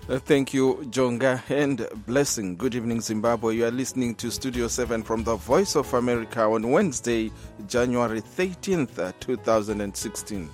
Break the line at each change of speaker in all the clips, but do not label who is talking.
Thank you, Jonga, and blessing. Good evening, Zimbabwe. You are listening to Studio 7 from the Voice of America on Wednesday, January 13th, 2016.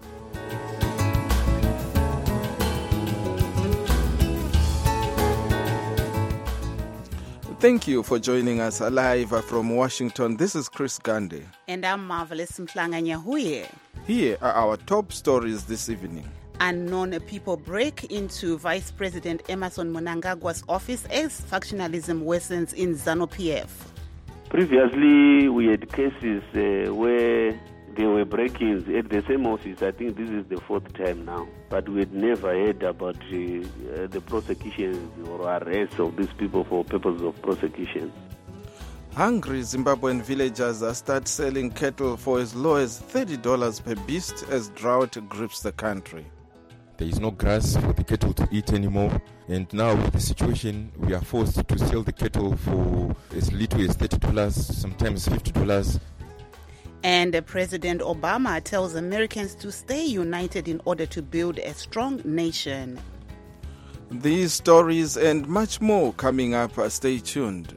Thank you for joining us live from Washington. This is Chris Gandhi.
And I'm Marvelous Mhlanga-Nyahuye.
Here are our top stories this evening.
Unknown people break into Vice President Emmerson Mnangagwa's office as factionalism worsens in ZANU-PF.
Previously, we had cases where there were break-ins at the same office. I think this is the fourth time now. But we had never heard about the prosecutions or arrests of these people for purposes of prosecution.
Hungry Zimbabwean villagers start selling cattle for as low as $30 per beast as drought grips the country.
There is no grass for the cattle to eat anymore. And now with the situation, we are forced to sell the cattle for as little as $30, sometimes $50.
And President Obama tells Americans to stay united in order to build a strong nation.
These stories and much more coming up. Stay tuned.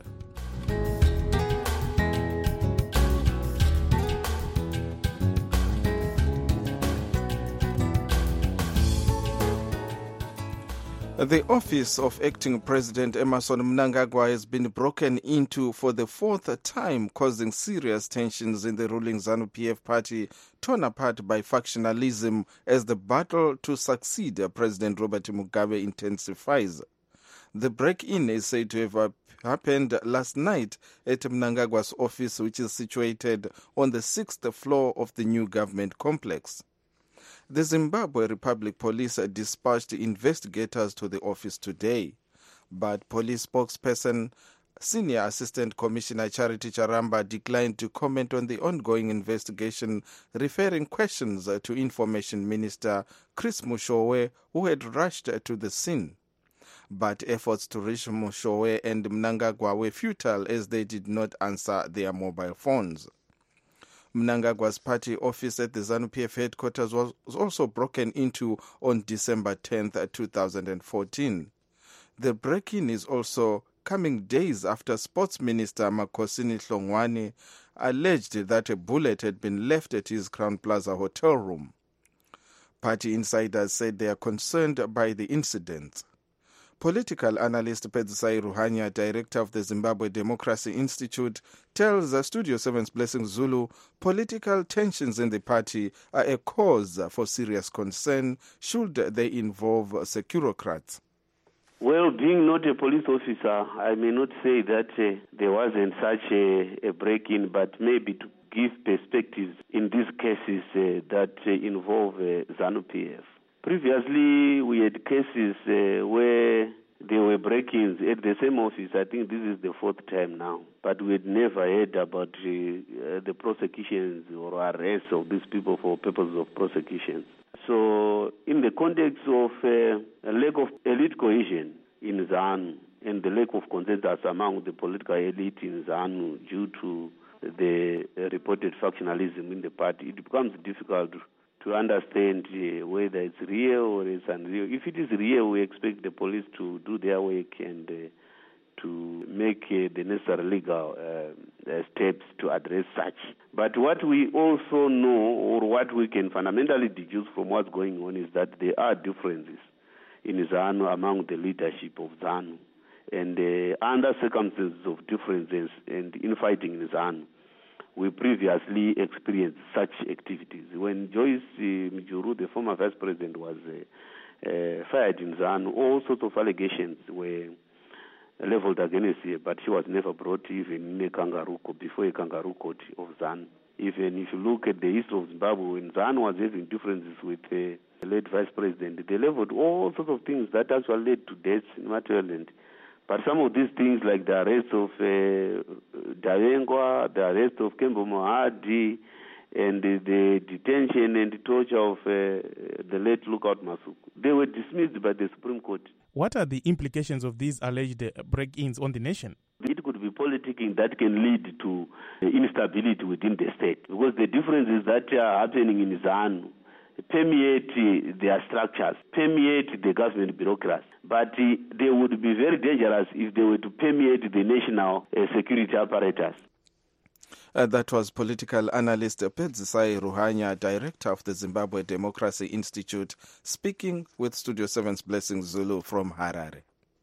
The office of acting President Emmerson Mnangagwa has been broken into for the fourth time, causing serious tensions in the ruling ZANU-PF party, torn apart by factionalism as the battle to succeed President Robert Mugabe intensifies. The break-in is said to have happened last night at Mnangagwa's office, which is situated on the 6th floor of the new government complex. The Zimbabwe Republic Police dispatched investigators to the office today, but police spokesperson, Senior Assistant Commissioner Charity Charamba, declined to comment on the ongoing investigation, referring questions to Information Minister Chris Mushowe, who had rushed to the scene. But efforts to reach Mushowe and Mnangagwa were futile as they did not answer their mobile phones. Mnangagwa's party office at the ZANU-PF headquarters was also broken into on December 10th, 2014. The break-in is also coming days after Sports Minister Makhosini Hlongwane alleged that a bullet had been left at his Crown Plaza hotel room. Party insiders said they are concerned by the incident. Political analyst Pedzisai Ruhanya, director of the Zimbabwe Democracy Institute, tells Studio 7's Blessing Zulu political tensions in the party are a cause for serious concern should they involve securocrats.
Well, being not a police officer, I may not say that there wasn't such a break-in, but maybe to give perspectives in these cases that involve ZANU-PF. Previously, we had cases where there were break-ins at the same office. I think this is the fourth time now. But we had never heard about the prosecutions or arrests of these people for purposes of prosecution. So, in the context of a lack of elite cohesion in ZANU and the lack of consensus among the political elite in ZANU due to the reported factionalism in the party, it becomes difficult to understand whether it's real or it's unreal. If it is real, we expect the police to do their work and to make the necessary legal steps to address such. But what we also know, or what we can fundamentally deduce from what's going on, is that there are differences in ZANU among the leadership of ZANU. And under circumstances of differences and infighting in ZANU, we previously experienced such activities. When Joyce Mjuru, the former vice president, was fired in ZANU, all sorts of allegations were leveled against her, but she was never brought even in a kangaroo court, before a kangaroo court of ZANU. Even if you look at the history of Zimbabwe, when ZANU was having differences with the late vice president, they leveled all sorts of things that actually led to deaths in Mataland. But some of these things, like the arrest of Davengwa, the arrest of Kembo Mohadi, and the detention and the torture of the late Lookout Masuku, they were dismissed by the Supreme Court.
What are the implications of these alleged break-ins on the nation?
It could be politicking that can lead to instability within the state, because the differences that are happening in ZANU permeate their structures, permeate the government bureaucracy. But they would be very dangerous if they were to permeate the national security apparatus.
That was political analyst Pedzisai Ruhanya, director of the Zimbabwe Democracy Institute, speaking with Studio 7's Blessing Zulu from Harare.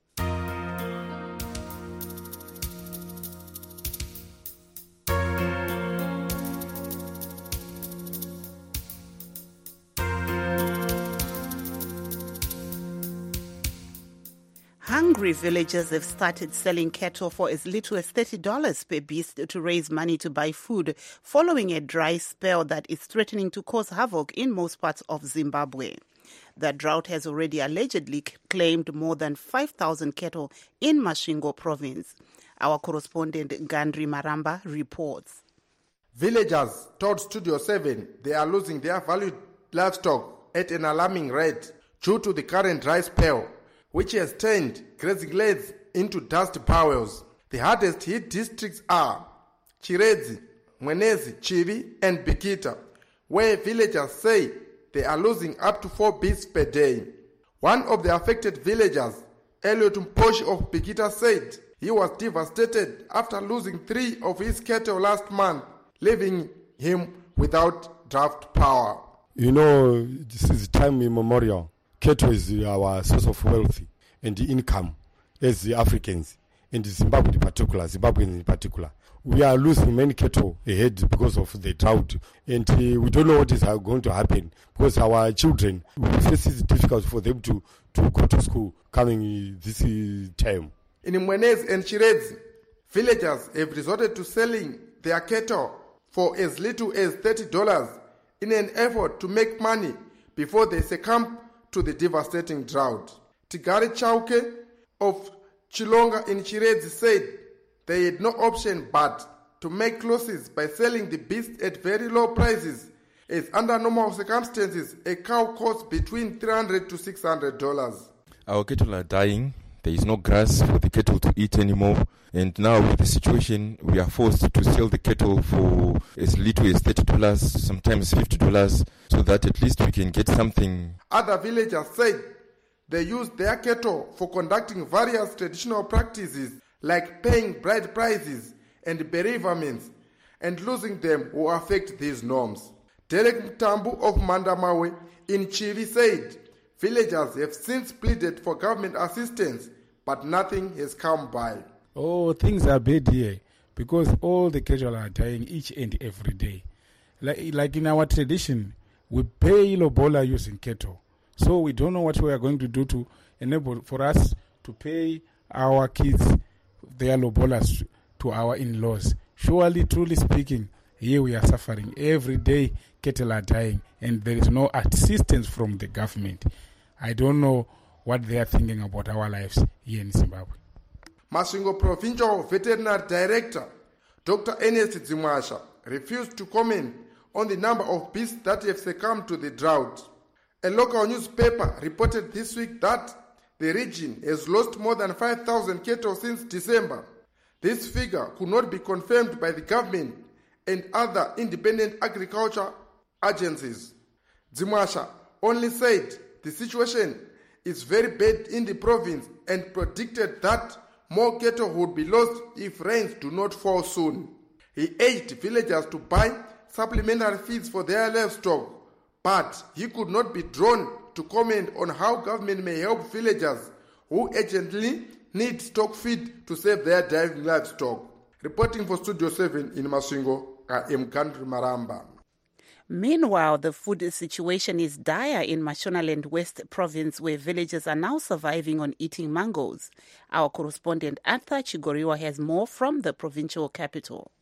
Hungry villagers have started selling cattle for as little as $30 per beast to raise money to buy food, following a dry spell that is threatening to cause havoc in most parts of Zimbabwe. The drought has already allegedly claimed more than 5,000 cattle in Masvingo province. Our correspondent Gandri Maramba reports.
Villagers told Studio 7 they are losing their valued livestock at an alarming rate due to the current dry spell, which has turned grazing lands into dust bowels. The hardest hit districts are Chiredzi, Mwenezi, Chivi and Bikita, where villagers say they are losing up to 4 beasts per day. One of the affected villagers, Elliot Mposhi of Bikita, said he was devastated after losing 3 of his cattle last month, leaving him without draft power.
You know, this is time immemorial. Cattle is our source of wealth and income as the Africans, and Zimbabwe in particular, Zimbabweans in particular. We are losing many cattle ahead because of the drought, and we don't know what is going to happen because our children, we face it difficult for them to go to school coming this time.
In Mwenezi and Chiredzi, villagers have resorted to selling their cattle for as little as $30 in an effort to make money before they succumb to the devastating drought. Tigari Chauke of Chilonga in Chiredzi said they had no option but to make losses by selling the beast at very low prices, as under normal circumstances a cow costs between $300 to $600.
Our cattle are dying. There is no grass for the cattle to eat anymore. And now with the situation, we are forced to sell the cattle for as little as $30, sometimes $50, so that at least we can get something.
Other villagers said they use their cattle for conducting various traditional practices like paying bride prices and bereavements, and losing them will affect these norms. Derek Mtambu of Mandamawe in Chivi said villagers have since pleaded for government assistance, but nothing has come by.
Oh, things are bad here because all the cattle are dying each and every day. Like in our tradition, we pay lobola using cattle. So we don't know what we are going to do to enable for us to pay our kids their lobolas to our in-laws. Surely, truly speaking, here we are suffering. Every day cattle are dying and there is no assistance from the government. I don't know what they are thinking about our lives here in Zimbabwe.
Masvingo Provincial Veterinary Director, Dr. Ernest Dzimwasha, refused to comment on the number of beasts that have succumbed to the drought. A local newspaper reported this week that the region has lost more than 5,000 cattle since December. This figure could not be confirmed by the government and other independent agriculture agencies. Dzimwasha only said the situation is very bad in the province and predicted that more cattle would be lost if rains do not fall soon. He urged villagers to buy supplementary feeds for their livestock, but he could not be drawn to comment on how government may help villagers who urgently need stock feed to save their dying livestock. Reporting for Studio 7 in Masvingo, I am Gandri Maramba.
Meanwhile, the food situation is dire in Mashonaland West province, where villagers are now surviving on eating mangoes. Our correspondent Arthur Chigoriwa has more from the provincial capital.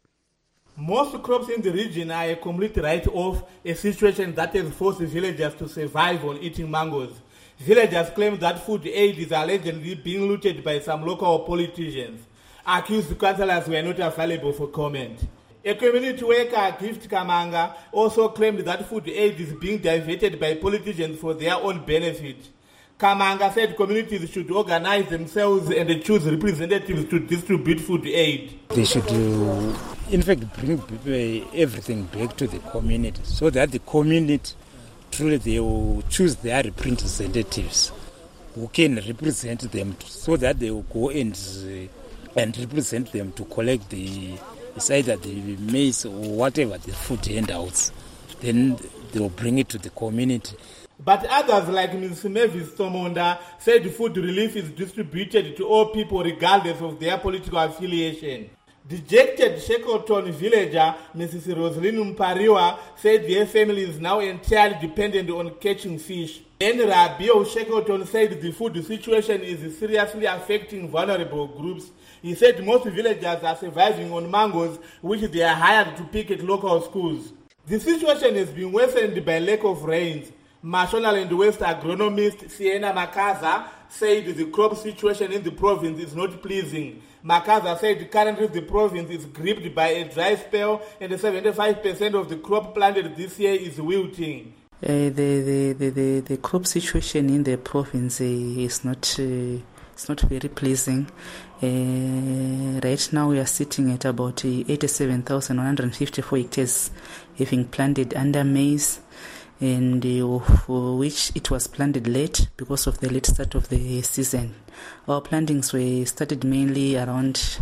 Most crops in the region are a complete write-off, a situation that has forced the villagers to survive on eating mangoes. Villagers claim that food aid is allegedly being looted by some local politicians. Accused councillors were not available for comment. A community worker, Gift Kamanga, also claimed that food aid is being diverted by politicians for their own benefit. Kamanga said communities should organize themselves and choose representatives to distribute food aid.
They should, in fact, bring everything back to the community so that the community truly they will choose their representatives who can represent them so that they will go and represent them to collect it's either the maize or whatever the food handouts. Then they will bring it to the community.
But others like Ms. Mavis Somonda said food relief is distributed to all people regardless of their political affiliation. Dejected Shackleton villager Mrs. Rosalyn Mpariwa said their family is now entirely dependent on catching fish. Then Rabio Shackleton said the food situation is seriously affecting vulnerable groups. He said most villagers are surviving on mangoes which they are hired to pick at local schools. The situation has been worsened by lack of rains. Mashonaland West agronomist Sienna Makaza said the crop situation in the province is not pleasing. Makaza said currently the province is gripped by a dry spell and 75% of the crop planted this year is wilting.
The crop situation in the province is not very pleasing. Right now we are sitting at about 87,154 hectares having planted under maize, and for which it was planted late because of the late start of the season. Our plantings were started mainly around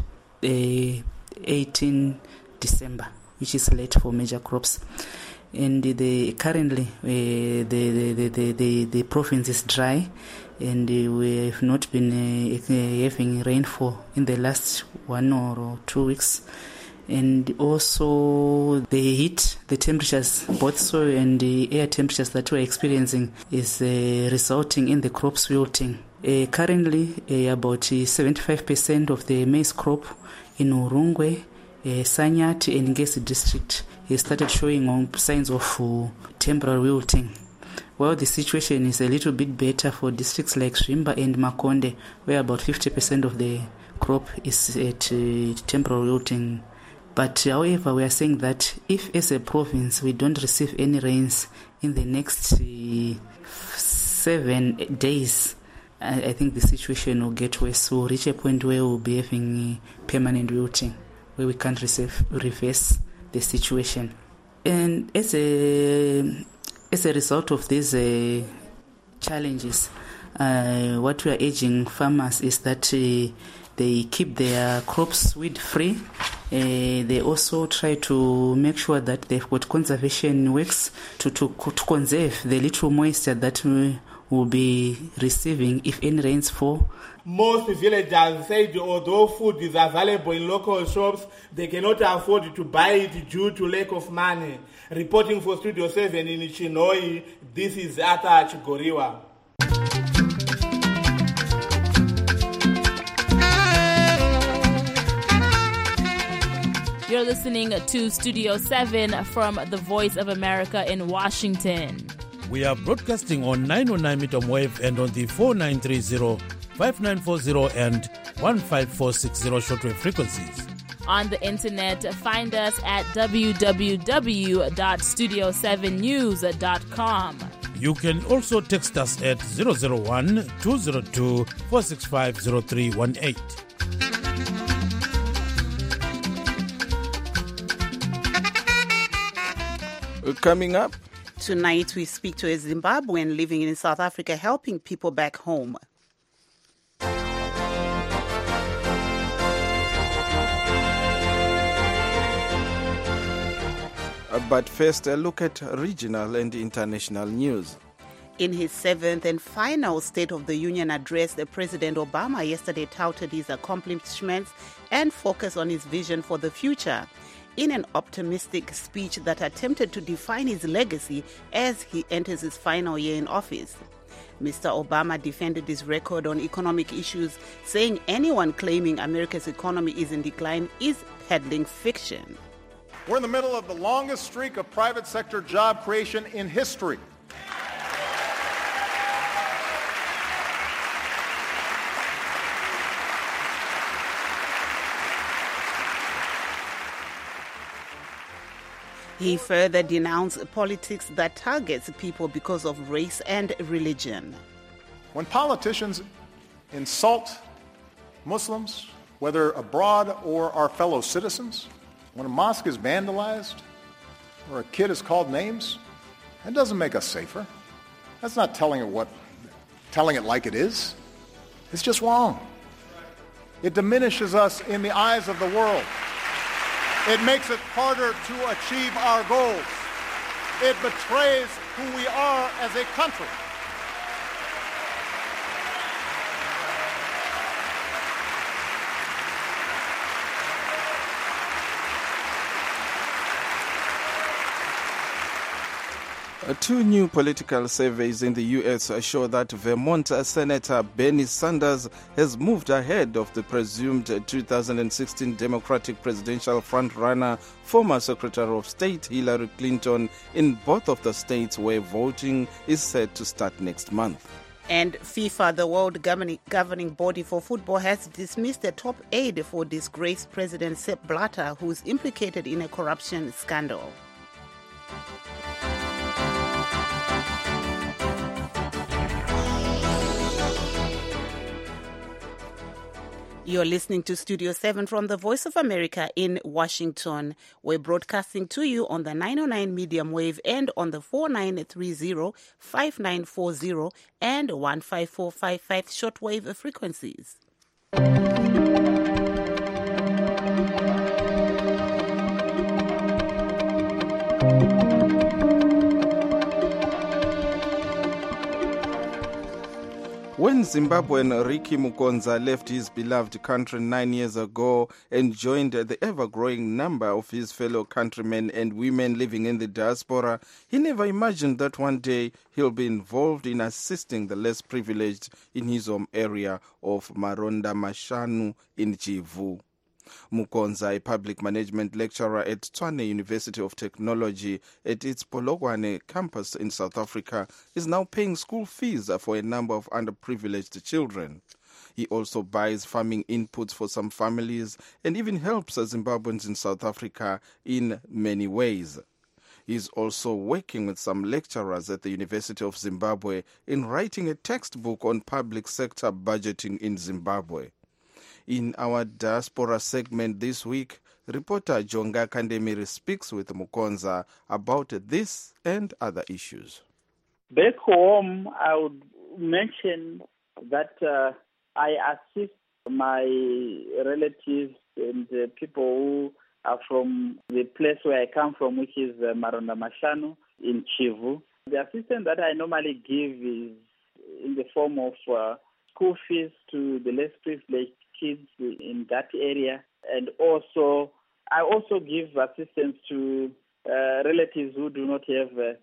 18 December, which is late for major crops. And currently the province is dry, and we have not been having rainfall in the last 1 or 2 weeks. And also the heat, the temperatures, both soil and the air temperatures that we're experiencing is resulting in the crops wilting. Currently, about 75% of the maize crop in Urungwe, Sanyati and Ngesi district has started showing signs of temporary wilting. Well, the situation is a little bit better for districts like Swimba and Makonde, where about 50% of the crop is at temporary wilting. But however, we are saying that if as a province we don't receive any rains in the next 7 days, I think the situation will get worse. We'll reach a point where we'll be having permanent wilting, where we can't reverse the situation. And as a result of these challenges, what we are urging farmers is that they keep their crops weed-free. They also try to make sure that they've got conservation works to conserve the little moisture that we will be receiving if any rains fall.
Most villagers said although food is available in local shops, they cannot afford to buy it due to lack of money. Reporting for Studio 7 in Chinoi, this is Ata Chigoriwa.
You're listening to Studio 7 from the Voice of America in Washington.
We are broadcasting on 909 meter wave and on the 4930, 5940 and 15460 shortwave frequencies.
On the internet, find us at www.studio7news.com.
You can also text us at 001-202-465-0318.
Coming up
tonight, we speak to a Zimbabwean living in South Africa, helping people back home.
But first, a look at regional and international news.
In his 7th and final State of the Union address, President Obama yesterday touted his accomplishments and focused on his vision for the future. In an optimistic speech that attempted to define his legacy as he enters his final year in office. Mr. Obama defended his record on economic issues, saying anyone claiming America's economy is in decline is peddling fiction.
We're in the middle of the longest streak of private sector job creation in history.
He further denounced politics that targets people because of race and religion.
When politicians insult Muslims, whether abroad or our fellow citizens, when a mosque is vandalized or a kid is called names, That doesn't make us safer. That's not telling it like it is. It's just wrong. It diminishes us in the eyes of the world. It makes it harder to achieve our goals. It betrays who we are as a country.
Two new political surveys in the U.S. show that Vermont Senator Bernie Sanders has moved ahead of the presumed 2016 Democratic presidential frontrunner, former Secretary of State Hillary Clinton, in both of the states where voting is set to start next month.
And FIFA, the world governing body for football, has dismissed a top aide for disgraced President Sepp Blatter, who is implicated in a corruption scandal. You're listening to Studio 7 from the Voice of America in Washington. We're broadcasting to you on the 909 medium wave and on the 4930, 5940 and 15455 shortwave frequencies.
When Zimbabwean Ricky Mukonza left his beloved country 9 years ago and joined the ever-growing number of his fellow countrymen and women living in the diaspora, he never imagined that one day he'll be involved in assisting the less privileged in his home area of Maronda Mashanu in Chivu. Mukonza, a public management lecturer at Tshwane University of Technology at its Polokwane campus in South Africa, is now paying school fees for a number of underprivileged children. He also buys farming inputs for some families and even helps Zimbabweans in South Africa in many ways. He is also working with some lecturers at the University of Zimbabwe in writing a textbook on public sector budgeting in Zimbabwe. In our diaspora segment this week, reporter Jonga Kandemiri speaks with Mukonza about this and other issues.
Back home, I would mention that I assist my relatives and people who are from the place where I come from, which is Maronda Mashanu in Chivu. The assistance that I normally give is in the form of school fees to the less privileged kids in that area, and also I also give assistance to relatives who do not have,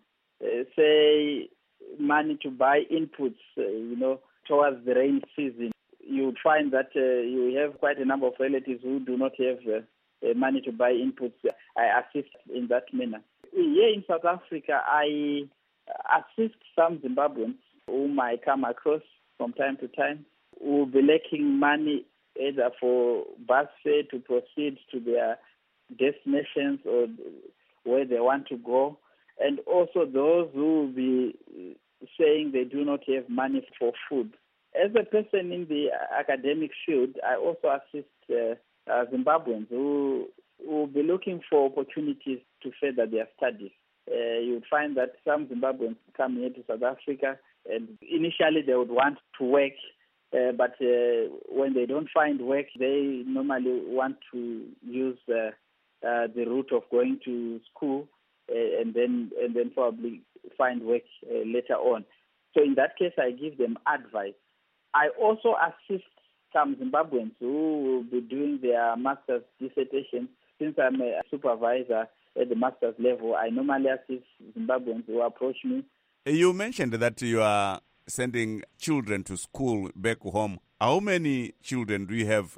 say, money to buy inputs, towards the rainy season. You would find that you have quite a number of relatives who do not have money to buy inputs. I assist in that manner. Here in South Africa, I assist some Zimbabweans whom I come across from time to time who will be lacking money either for bus fare to proceed to their destinations or where they want to go, and also those who will be saying they do not have money for food. As a person in the academic field, I also assist Zimbabweans who will be looking for opportunities to further their studies. You would find that some Zimbabweans come here to South Africa and initially they would want to work, but when they don't find work, they normally want to use the route of going to school and then probably find work later on. So in that case, I give them advice. I also assist some Zimbabweans who will be doing their master's dissertation. Since I'm a supervisor at the master's level, I normally assist Zimbabweans who approach me.
You mentioned that you are sending children to school back home. How many children do you have?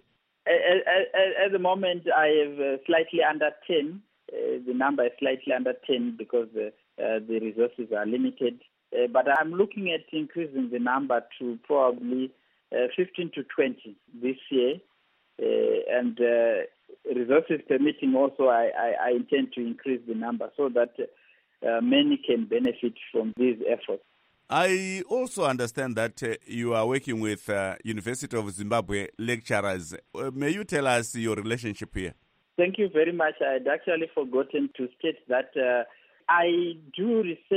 At the moment, I have slightly under 10. The number is slightly under 10 because the resources are limited. But I'm looking at increasing the number to probably 15 to 20 this year. And resources permitting also, I intend to increase the number so that many can benefit from these efforts.
I also understand that you are working with University of Zimbabwe lecturers. May you tell us your relationship here?
Thank you very much. I had actually forgotten to state that I do research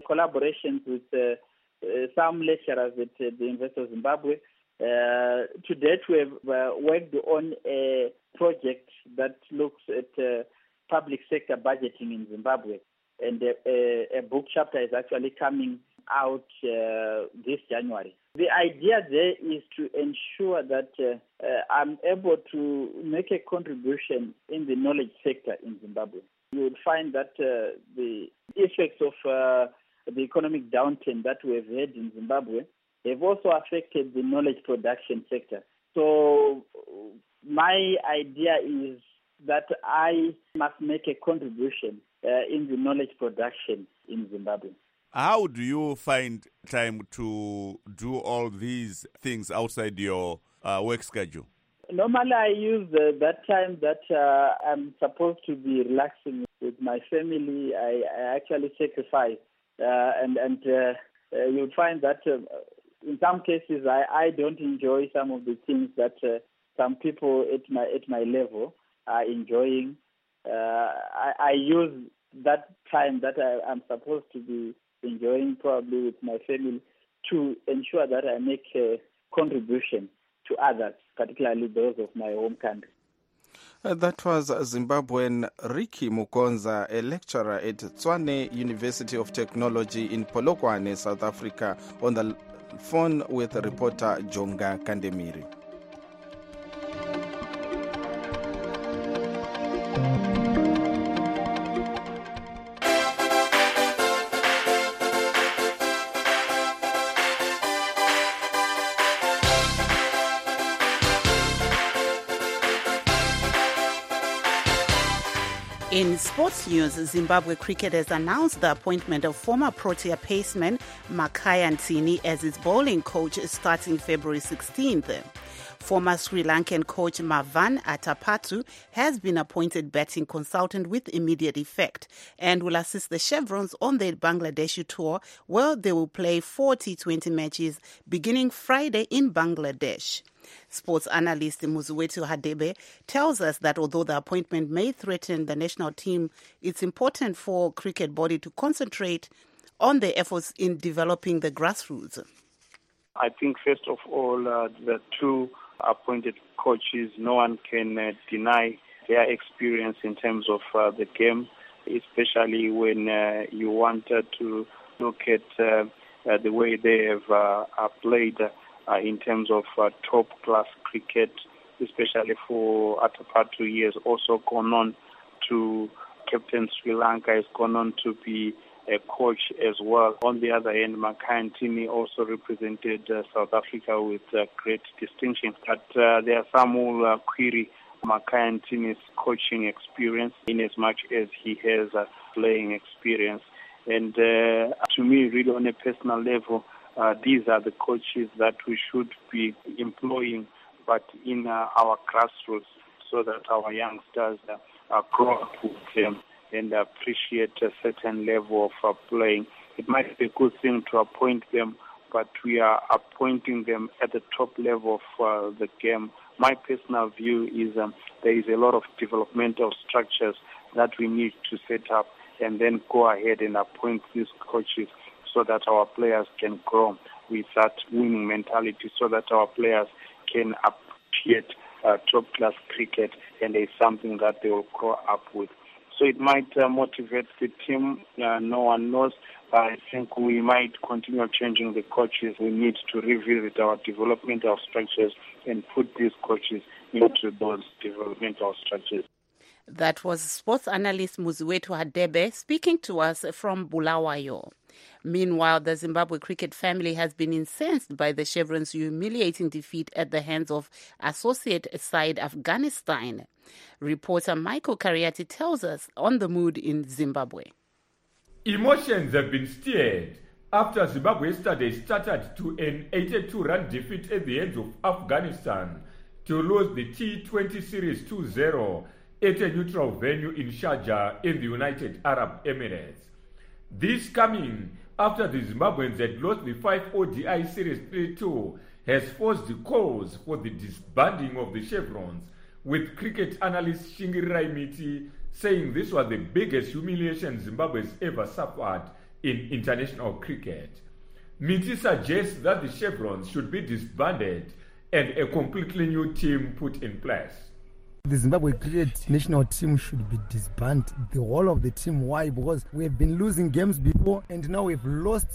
collaborations with some lecturers at the University of Zimbabwe. To date, we have worked on a project that looks at public sector budgeting in Zimbabwe. And a book chapter is actually coming out this January. The idea there is to ensure that I'm able to make a contribution in the knowledge sector in Zimbabwe. You would find that the effects of the economic downturn that we've had in Zimbabwe have also affected the knowledge production sector. So my idea is that I must make a contribution in the knowledge production in Zimbabwe.
How do you find time to do all these things outside your work schedule?
Normally, I use that time that I'm supposed to be relaxing with my family. I actually sacrifice, and you'll find that in some cases I don't enjoy some of the things that some people at my level are enjoying. I use that time that I'm supposed to be enjoying probably with my family to ensure that I make a contribution to others, particularly those of my home country.
That was Zimbabwean Ricky Mukonza, a lecturer at Tshwane University of Technology in Polokwane, South Africa, on the phone with reporter Jonga Kandemiri.
In sports news, Zimbabwe Cricket has announced the appointment of former Protea paceman Makaya Ntini as its bowling coach starting February 16th. Former Sri Lankan coach Mavan Atapattu has been appointed batting consultant with immediate effect and will assist the Chevrons on their Bangladeshi tour, where they will play 4 T20 matches beginning Friday in Bangladesh. Sports analyst Muzuwetu Hadebe tells us that although the appointment may threaten the national team, it's important for cricket body to concentrate on their efforts in developing the grassroots.
I think first of all, the two appointed coaches, no one can deny their experience in terms of the game, especially when you wanted to look at the way they have played in terms of top-class cricket, especially for Atapattu. He has also gone on to captain Sri Lanka, has gone on to be a coach as well. On the other hand, Makaya Ntini also represented South Africa with great distinction. But there are some who will query Makaya Ntini's coaching experience in as much as he has playing experience. And to me, really on a personal level, these are the coaches that we should be employing, but in our grassroots, so that our youngsters grow up with them and appreciate a certain level of playing. It might be a good thing to appoint them, but we are appointing them at the top level of the game. My personal view is there is a lot of developmental structures that we need to set up and then go ahead and appoint these coaches so that our players can grow with that winning mentality, so that our players can appreciate top-class cricket, and it's something that they will grow up with. So it might motivate the team. No one knows. I think we might continue changing the coaches. We need to revisit our developmental structures and put these coaches into those developmental structures.
That was sports analyst Muzuwetu Hadebe speaking to us from Bulawayo. Meanwhile, the Zimbabwe cricket family has been incensed by the Chevrons' humiliating defeat at the hands of associate side Afghanistan. Reporter Michael Kariati tells us on the mood in Zimbabwe.
Emotions have been stirred after Zimbabwe yesterday started to an 82-run defeat at the hands of Afghanistan to lose the T20 Series 2-0 at a neutral venue in Sharjah in the United Arab Emirates. This coming after the Zimbabweans had lost the 5 ODI Series 3-2 has forced the calls for the disbanding of the Chevrons, with cricket analyst Shingiri Raimiti saying this was the biggest humiliation Zimbabwe has ever suffered in international cricket. Miti suggests that the Chevrons should be disbanded and a completely new team put in place.
The Zimbabwe cricket national team should be disbanded, the whole of the team. Why? Because we have been losing games before, and now we've lost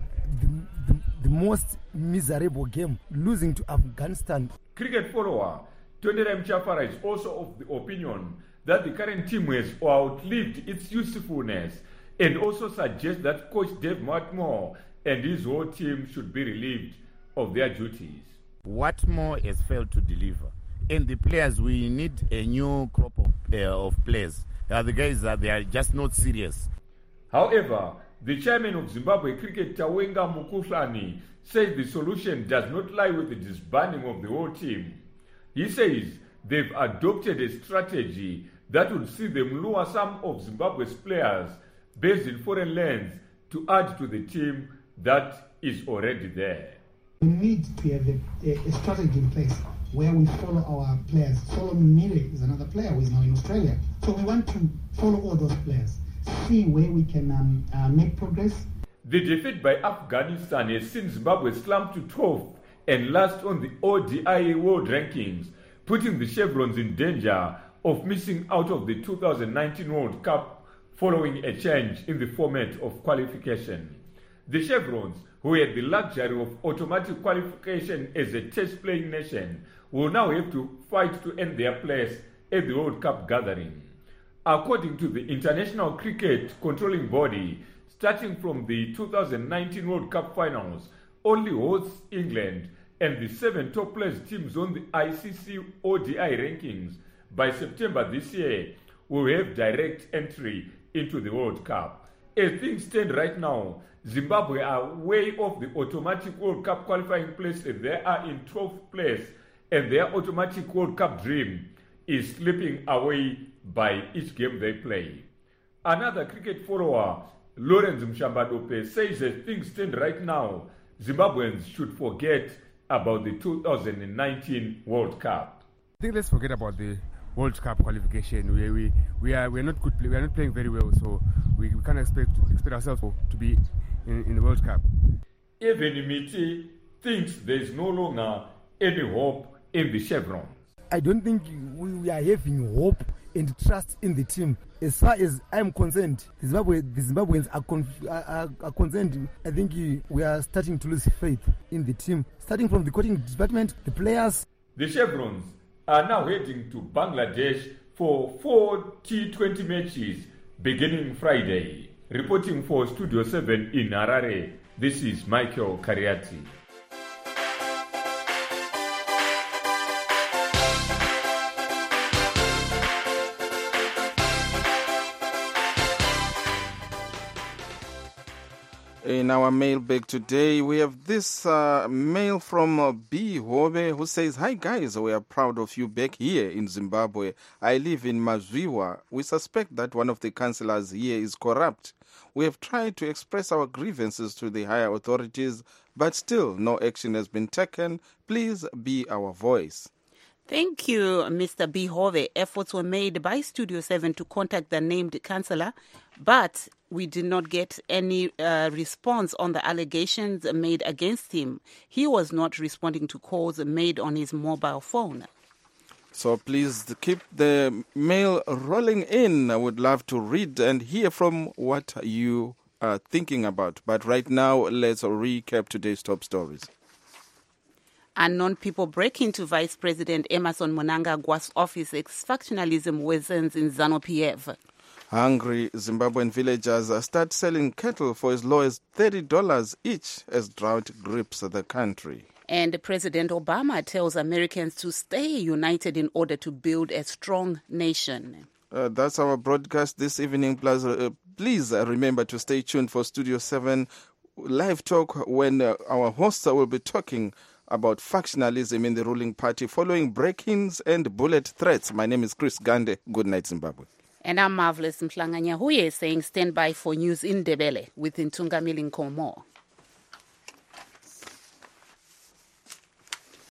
the most miserable game, losing to Afghanistan.
Cricket follower Tony Ramchafara is also of the opinion that the current team has outlived its usefulness, and also suggests that coach Dave Watmore and his whole team should be relieved of their duties.
Watmore has failed to deliver. And the players, we need a new crop of players. The guys, they are just not serious.
However, the chairman of Zimbabwe Cricket, Tawenga Mukuhlani, says the solution does not lie with the disbanding of the whole team. He says they've adopted a strategy that would see them lure some of Zimbabwe's players based in foreign lands to add to the team that is already there.
We need to have a strategy in place where we follow our players. Solomon Mire is another player who is now in Australia. So we want to follow all those players, see where we can make progress.
The defeat by Afghanistan has seen Zimbabwe slump to 12th and last on the ODI World Rankings, putting the Chevrons in danger of missing out of the 2019 World Cup following a change in the format of qualification. The Chevrons, who had the luxury of automatic qualification as a test-playing nation, will now have to fight to earn their place at the World Cup gathering. According to the International Cricket Controlling Body, starting from the 2019 World Cup finals, only hosts England and the 7 top-placed teams on the ICC ODI rankings by September this year will have direct entry into the World Cup. As things stand right now, Zimbabwe are way off the automatic World Cup qualifying place, and they are in 12th place, and their automatic World Cup dream is slipping away by each game they play. Another cricket follower, Lawrence Mshambadope, says as things stand right now, Zimbabweans should forget about the 2019 World Cup.
I think let's forget about the World Cup qualification. We're not good. We are not playing very well, so we can't expect ourselves to be in the World Cup.
Even Miti thinks there is no longer any hope in the Chevron.
I don't think we are having hope and trust in the team. As far as I'm concerned, the Zimbabweans are concerned. I think we are starting to lose faith in the team, starting from the coaching department, the players.
The Chevrons are now heading to Bangladesh for 4 T20 matches beginning Friday. Reporting for Studio 7 in Harare, this is Michael Kariati.
In our mailbag today, we have this mail from B. Hobe, who says, "Hi guys, we are proud of you back here in Zimbabwe. I live in Mazwiwa. We suspect that one of the councillors here is corrupt. We have tried to express our grievances to the higher authorities, but still no action has been taken. Please be our voice."
Thank you, Mr. Bihove. Efforts were made by Studio 7 to contact the named councillor, but we did not get any response on the allegations made against him. He was not responding to calls made on his mobile phone.
So please keep the mail rolling in. I would love to read and hear from what you are thinking about. But right now, let's recap today's top stories.
Unknown people break into Vice President Emmerson Mnangagwa's office. Factionalism worsens in ZANU-PF.
Hungry Zimbabwean villagers start selling cattle for as low as $30 each as drought grips the country.
And President Obama tells Americans to stay united in order to build a strong nation.
That's our broadcast this evening. Plus, please remember to stay tuned for Studio 7 live talk when our hosts will be talking about factionalism in the ruling party following break-ins and bullet threats. My name is Chris Gande. Good night, Zimbabwe.
And I'm Marvelous Mhlanganya Huye saying stand by for news in Ndebele with Ntungamili Nkomo.